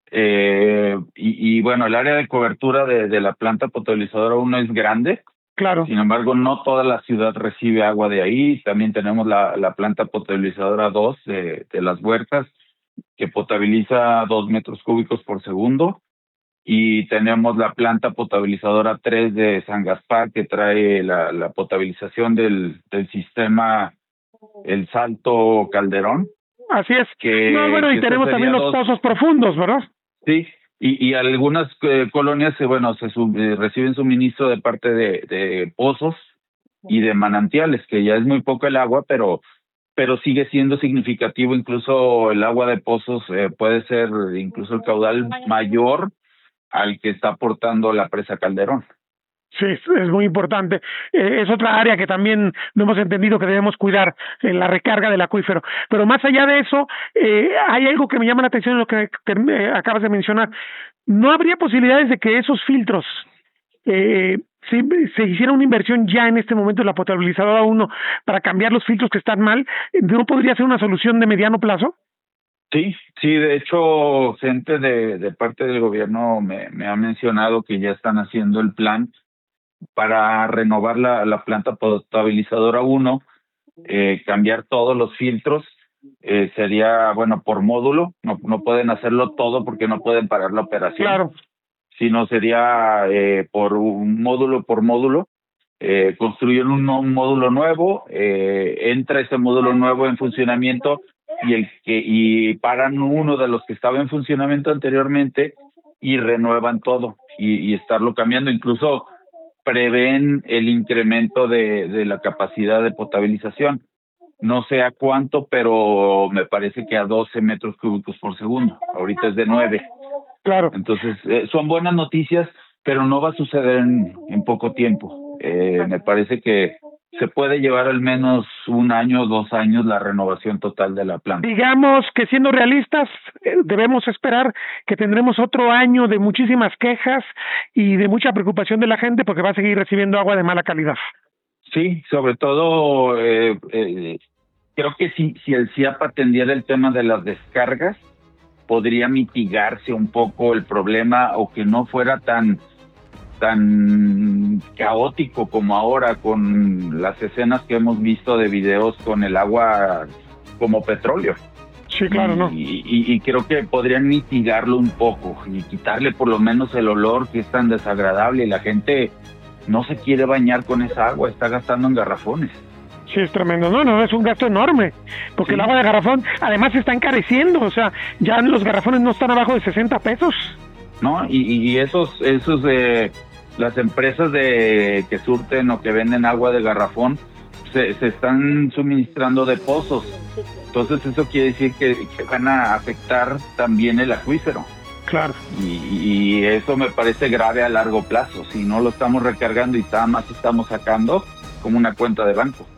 Eh, y, y bueno, el área de cobertura de, de la planta potabilizadora uno es grande. Claro. Sin embargo, no toda la ciudad recibe agua de ahí. También tenemos la, la planta potabilizadora dos de, de Las Huertas, que potabiliza dos metros cúbicos por segundo. Y tenemos la planta potabilizadora tres de San Gaspar, que trae la, la potabilización del, del sistema El Salto Calderón. Así es. Que, no, bueno, y tenemos también los dos pozos profundos, ¿verdad? Sí, y, y algunas eh, colonias, eh, bueno, se sub, eh, reciben suministro de parte de, de pozos y de manantiales, que ya es muy poco el agua, pero pero sigue siendo significativo. Incluso el agua de pozos eh, puede ser incluso el caudal mayor al que está aportando la presa Calderón. Sí, es muy importante. Eh, es otra área que también no hemos entendido que debemos cuidar, en la recarga del acuífero. Pero más allá de eso, eh, hay algo que me llama la atención en lo que te, eh, acabas de mencionar. ¿No habría posibilidades de que esos filtros, eh, si se hiciera una inversión ya en este momento en la potabilizadora uno para cambiar los filtros que están mal, no podría ser una solución de mediano plazo? Sí, sí, de hecho, gente de, de parte del gobierno me, me ha mencionado que ya están haciendo el plan para renovar la, la planta potabilizadora uno, eh, cambiar todos los filtros. Eh, sería, bueno, por módulo, no, no pueden hacerlo todo porque no pueden parar la operación. Claro. Sino sería eh, por un módulo por módulo. Eh, construyen un, un módulo nuevo, eh, entra ese módulo nuevo en funcionamiento y el que y paran uno de los que estaba en funcionamiento anteriormente y renuevan todo y, y estarlo cambiando. Incluso prevén el incremento de, de la capacidad de potabilización. No sé a cuánto, pero me parece que a doce metros cúbicos por segundo. Ahorita es de nueve. Claro. Entonces, eh, son buenas noticias, pero no va a suceder en, en poco tiempo. Eh, me parece que se puede llevar al menos un año o dos años la renovación total de la planta. Digamos que siendo realistas, eh, debemos esperar que tendremos otro año de muchísimas quejas y de mucha preocupación de la gente porque va a seguir recibiendo agua de mala calidad. Sí, sobre todo eh, eh, creo que si, si el C I A P atendiera el tema de las descargas, podría mitigarse un poco el problema o que no fuera tan tan caótico como ahora con las escenas que hemos visto de videos con el agua como petróleo. Sí, claro, y, ¿no? Y, y creo que podrían mitigarlo un poco y quitarle por lo menos el olor que es tan desagradable y la gente no se quiere bañar con esa agua, está gastando en garrafones. Sí, es tremendo. No, no, es un gasto enorme, porque sí. El agua de garrafón además se está encareciendo, o sea, ya los garrafones no están abajo de sesenta pesos. No, y, y esos, esos eh, las empresas de que surten o que venden agua de garrafón se, se están suministrando de pozos. Entonces eso quiere decir que, que van a afectar también el acuífero. Claro. Y, y eso me parece grave a largo plazo. Si no lo estamos recargando y nada más estamos sacando como una cuenta de banco.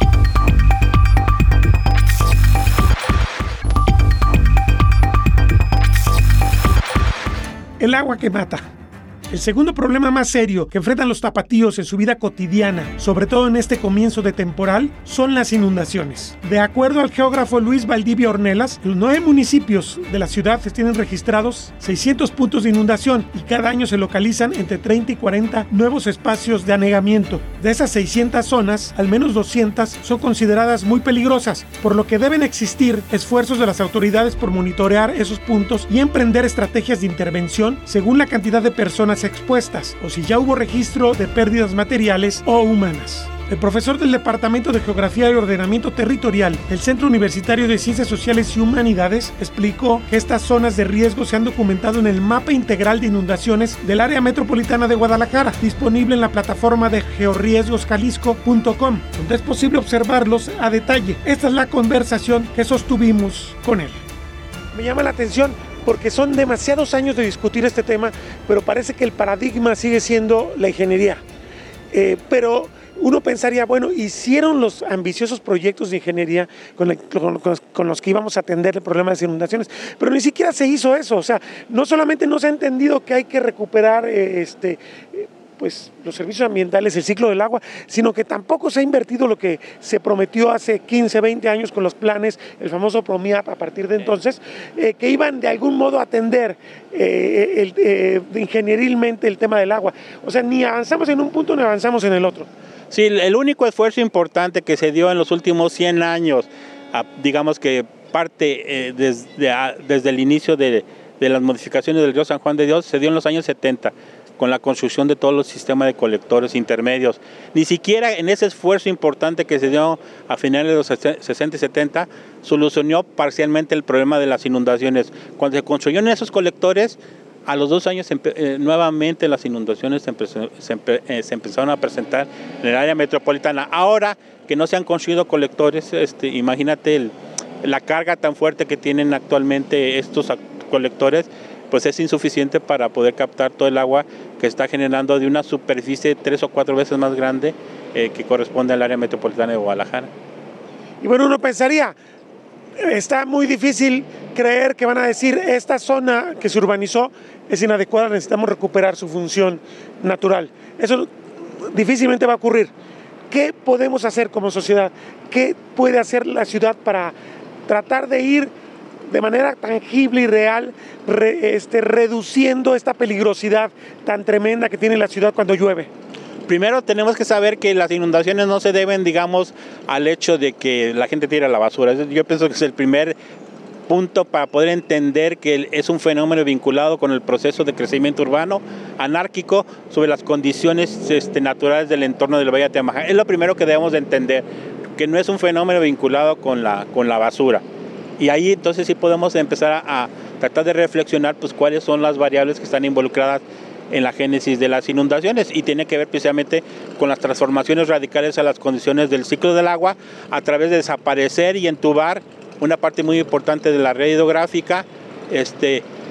El agua que mata. El segundo problema más serio que enfrentan los tapatíos en su vida cotidiana, sobre todo en este comienzo de temporal, son las inundaciones. De acuerdo al geógrafo Luis Valdivia Ornelas, los nueve municipios de la ciudad tienen registrados seiscientos puntos de inundación y cada año se localizan entre treinta y cuarenta nuevos espacios de anegamiento. De esas seiscientas zonas, al menos doscientas son consideradas muy peligrosas, por lo que deben existir esfuerzos de las autoridades por monitorear esos puntos y emprender estrategias de intervención según la cantidad de personas expuestas o si ya hubo registro de pérdidas materiales o humanas. El profesor del Departamento de Geografía y Ordenamiento Territorial del Centro Universitario de Ciencias Sociales y Humanidades explicó que estas zonas de riesgo se han documentado en el Mapa Integral de Inundaciones del Área Metropolitana de Guadalajara, disponible en la plataforma de georriesgos jalisco punto com, donde es posible observarlos a detalle. Esta es la conversación que sostuvimos con él. Me llama la atención porque son demasiados años de discutir este tema, pero parece que el paradigma sigue siendo la ingeniería. Eh, pero uno pensaría, bueno, hicieron los ambiciosos proyectos de ingeniería con, la, con, con los que íbamos a atender el problema de las inundaciones, pero ni siquiera se hizo eso. O sea, no solamente no se ha entendido que hay que recuperar eh, este, eh, pues, los servicios ambientales, el ciclo del agua, sino que tampoco se ha invertido lo que se prometió hace quince, veinte años con los planes, el famoso PROMIAP a partir de entonces, eh, que iban de algún modo a atender eh, el, eh, ingenierilmente el tema del agua. O sea, ni avanzamos en un punto ni avanzamos en el otro. Sí, el único esfuerzo importante que se dio en los últimos cien años, digamos que parte eh, desde, a, desde el inicio de, de las modificaciones del río San Juan de Dios, se dio en los años setenta, con la construcción de todos los sistemas de colectores intermedios. Ni siquiera en ese esfuerzo importante que se dio a finales de los sesenta y setenta, solucionó parcialmente el problema de las inundaciones. Cuando se construyeron esos colectores, a los dos años eh, nuevamente las inundaciones se, empe- se, empe- eh, se empezaron a presentar en el área metropolitana. Ahora que no se han construido colectores, este, imagínate el, la carga tan fuerte que tienen actualmente estos colectores, pues es insuficiente para poder captar todo el agua que está generando de una superficie tres o cuatro veces más grande eh, que corresponde al área metropolitana de Guadalajara. Y bueno, uno pensaría, está muy difícil creer que van a decir esta zona que se urbanizó es inadecuada, necesitamos recuperar su función natural. Eso difícilmente va a ocurrir. ¿Qué podemos hacer como sociedad? ¿Qué puede hacer la ciudad para tratar de ir de manera tangible y real, re, este, reduciendo esta peligrosidad tan tremenda que tiene la ciudad cuando llueve? Primero tenemos que saber que las inundaciones no se deben, digamos, al hecho de que la gente tira la basura. Yo pienso que es el primer punto para poder entender que es un fenómeno vinculado con el proceso de crecimiento urbano anárquico sobre las condiciones este, naturales del entorno del Valle de Atemajac. Es lo primero que debemos de entender, que no es un fenómeno vinculado con la, con la basura. Y ahí entonces sí podemos empezar a, a tratar de reflexionar pues cuáles son las variables que están involucradas en la génesis de las inundaciones, y tiene que ver precisamente con las transformaciones radicales a las condiciones del ciclo del agua a través de desaparecer y entubar una parte muy importante de la red hidrográfica, este,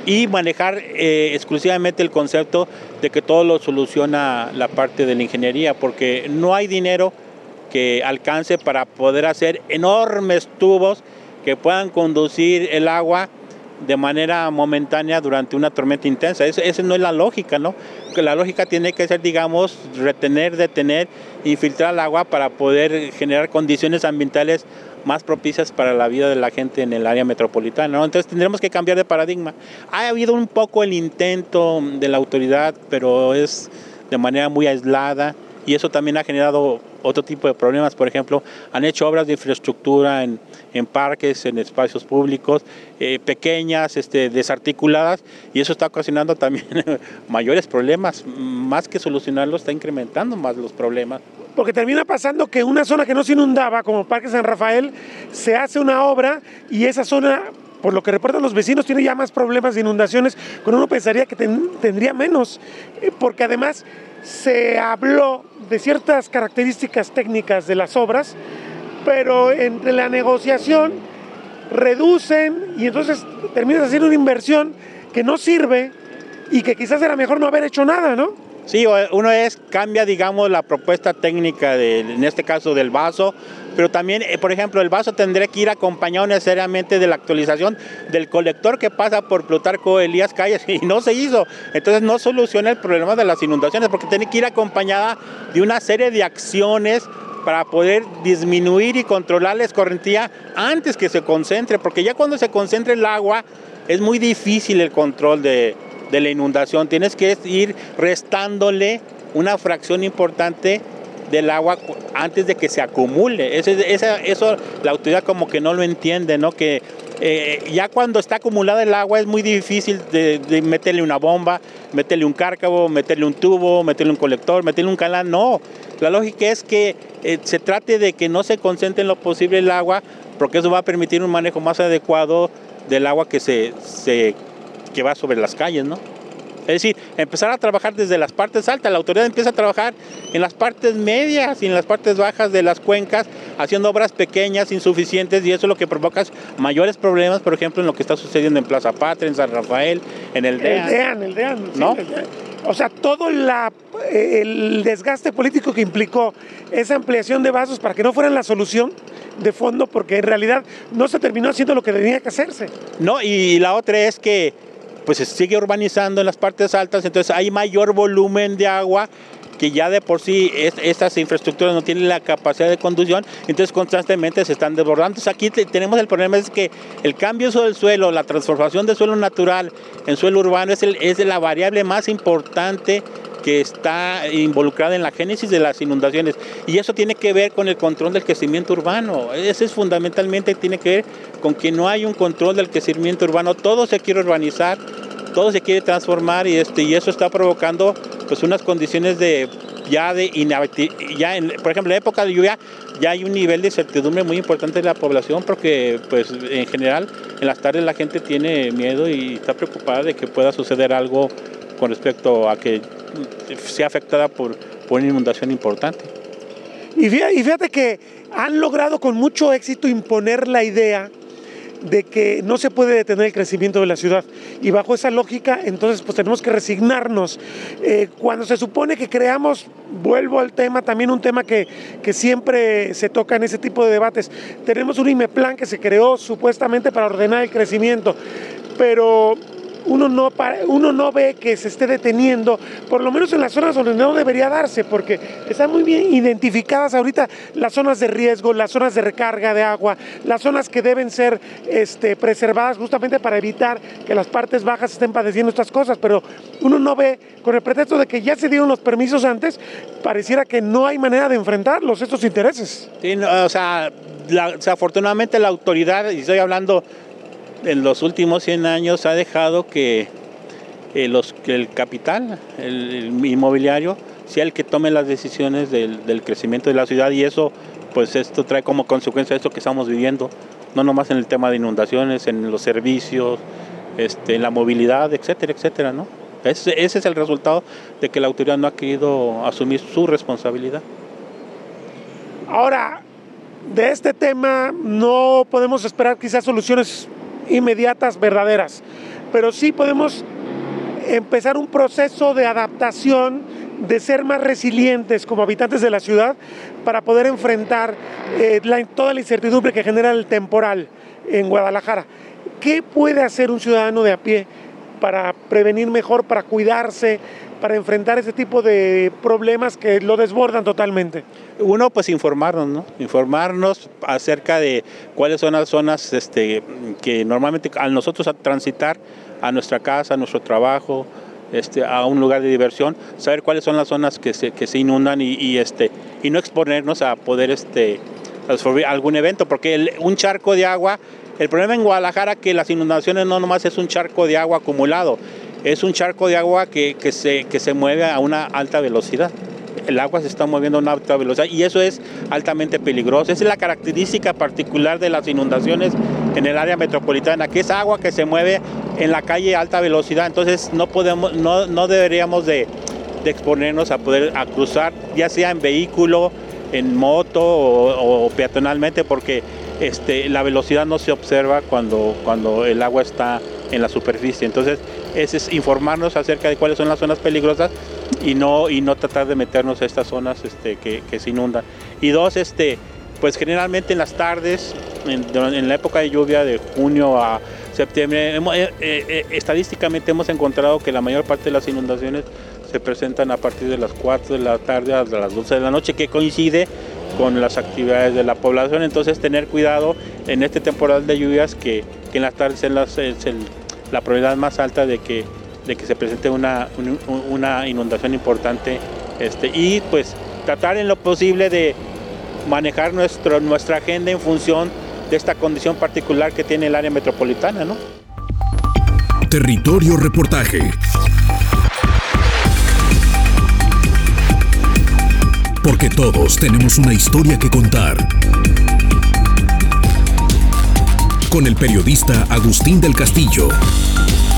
y manejar eh, exclusivamente el concepto de que todo lo soluciona la parte de la ingeniería, porque no hay dinero que alcance para poder hacer enormes tubos que puedan conducir el agua de manera momentánea durante una tormenta intensa. Esa ese no es la lógica, ¿no? Que la lógica tiene que ser, digamos, retener, detener, infiltrar el agua para poder generar condiciones ambientales más propicias para la vida de la gente en el área metropolitana, ¿no? Entonces tendremos que cambiar de paradigma. Ha habido un poco el intento de la autoridad, pero es de manera muy aislada, y eso también ha generado otro tipo de problemas. Por ejemplo, han hecho obras de infraestructura en, en parques, en espacios públicos, eh, pequeñas, este, desarticuladas, y eso está ocasionando también mayores problemas. Más que solucionarlos, está incrementando más los problemas. Porque termina pasando que una zona que no se inundaba, como Parque San Rafael, se hace una obra y esa zona, por lo que reportan los vecinos, tiene ya más problemas de inundaciones, cuando uno pensaría que ten, tendría menos, porque además se habló de ciertas características técnicas de las obras, pero entre la negociación reducen y entonces terminas haciendo una inversión que no sirve y que quizás era mejor no haber hecho nada, ¿no? Sí, uno es, cambia, digamos, la propuesta técnica, de, en este caso del vaso, pero también, por ejemplo, el vaso tendría que ir acompañado necesariamente de la actualización del colector que pasa por Plutarco Elías Calles, y no se hizo. Entonces no soluciona el problema de las inundaciones, porque tiene que ir acompañada de una serie de acciones para poder disminuir y controlar la escorrentía antes que se concentre, porque ya cuando se concentre el agua es muy difícil el control de... de la inundación. Tienes que ir restándole una fracción importante del agua antes de que se acumule. Eso, esa, eso la autoridad como que no lo entiende, ¿no? Que eh, ya cuando está acumulada el agua es muy difícil de, de meterle una bomba, meterle un cárcavo, meterle un tubo, meterle un colector, meterle un canal. No, la lógica es que eh, se trate de que no se concentre en lo posible el agua, porque eso va a permitir un manejo más adecuado del agua que se, se que va sobre las calles, ¿no? Es decir, empezar a trabajar desde las partes altas. La autoridad empieza a trabajar en las partes medias y en las partes bajas de las cuencas, haciendo obras pequeñas, insuficientes, y eso es lo que provoca mayores problemas, por ejemplo, en lo que está sucediendo en Plaza Patria, en San Rafael, en el DEAN. El DEAN, el DEAN, ¿no? Sí, el DEAN. O sea, todo la, el desgaste político que implicó esa ampliación de vasos para que no fueran la solución de fondo, porque en realidad no se terminó haciendo lo que tenía que hacerse. No, y la otra es que pues se sigue urbanizando en las partes altas, entonces hay mayor volumen de agua que ya de por sí es, estas infraestructuras no tienen la capacidad de conducción, entonces constantemente se están desbordando. Entonces aquí te, tenemos el problema es que el cambio del suelo, la transformación del suelo natural en suelo urbano es, el, es la variable más importante que está involucrada en la génesis de las inundaciones, y eso tiene que ver con el control del crecimiento urbano. Eso es fundamentalmente, tiene que ver con que no hay un control del crecimiento urbano. Todo se quiere urbanizar, todo se quiere transformar, y este y eso está provocando pues unas condiciones de ya de inhabitabilidad. Ya en, por ejemplo, en la época de lluvia ya hay un nivel de incertidumbre muy importante de la población, porque pues en general en las tardes la gente tiene miedo y está preocupada de que pueda suceder algo con respecto a que sea afectada por, por una inundación importante. Y fíjate, y fíjate que han logrado con mucho éxito imponer la idea de que no se puede detener el crecimiento de la ciudad, y bajo esa lógica entonces pues tenemos que resignarnos. Eh, cuando se supone que creamos, vuelvo al tema, también un tema que, que siempre se toca en ese tipo de debates, tenemos un IMEPLAN que se creó supuestamente para ordenar el crecimiento, pero Uno no, uno no ve que se esté deteniendo, por lo menos en las zonas donde no debería darse, porque están muy bien identificadas ahorita las zonas de riesgo, las zonas de recarga de agua, las zonas que deben ser este, preservadas justamente para evitar que las partes bajas estén padeciendo estas cosas, pero uno no ve, con el pretexto de que ya se dieron los permisos antes, pareciera que no hay manera de enfrentarlos, estos intereses. Sí, no, o sea, la, o sea, afortunadamente la autoridad, y estoy hablando en los últimos cien años, ha dejado que, eh, los, que el capital, el, el inmobiliario, sea el que tome las decisiones del, del crecimiento de la ciudad, y eso, pues esto trae como consecuencia esto que estamos viviendo, no nomás en el tema de inundaciones, en los servicios, este, en la movilidad, etcétera, etcétera, ¿no? Ese, ese es el resultado de que la autoridad no ha querido asumir su responsabilidad. Ahora, de este tema no podemos esperar quizás soluciones inmediatas, verdaderas. pero sí podemos empezar un proceso de adaptación, de ser más resilientes como habitantes de la ciudad para poder enfrentar eh, la, toda la incertidumbre que genera el temporal en Guadalajara. ¿Qué puede hacer un ciudadano de a pie para prevenir mejor, para cuidarse, para enfrentar ese tipo de problemas que lo desbordan totalmente? Uno, pues informarnos, ¿no? Informarnos acerca de cuáles son las zonas este, que normalmente al nosotros a transitar a nuestra casa, a nuestro trabajo, este, a un lugar de diversión, saber cuáles son las zonas que se, que se inundan y, y, este, y no exponernos a poder este, absorber algún evento, porque el, un charco de agua, el problema en Guadalajara que las inundaciones no nomás es un charco de agua acumulado, es un charco de agua que, que, se, que se mueve a una alta velocidad. El agua se está moviendo a una alta velocidad y eso es altamente peligroso. Esa es la característica particular de las inundaciones en el área metropolitana, que es agua que se mueve en la calle a alta velocidad. Entonces no podemos, no, no deberíamos de, de exponernos a poder a cruzar, ya sea en vehículo, en moto o, o peatonalmente, porque este, la velocidad no se observa cuando, cuando el agua está en la superficie. Entonces, ese es informarnos acerca de cuáles son las zonas peligrosas y no, y no tratar de meternos a estas zonas este, que, que se inundan. Y dos, este, pues generalmente en las tardes, en, en la época de lluvia de junio a septiembre, hemos, eh, eh, estadísticamente hemos encontrado que la mayor parte de las inundaciones se presentan a partir de las cuatro de la tarde hasta las doce de la noche, que coincide con las actividades de la población. Entonces tener cuidado en este temporal de lluvias que, que en las tardes es, las, es el, la probabilidad más alta de que, de que se presente una, un, una inundación importante este, y pues tratar en lo posible de manejar nuestro, nuestra agenda en función de esta condición particular que tiene el área metropolitana, ¿no? Territorio Reportaje. Porque todos tenemos una historia que contar. Con el periodista Agustín del Castillo.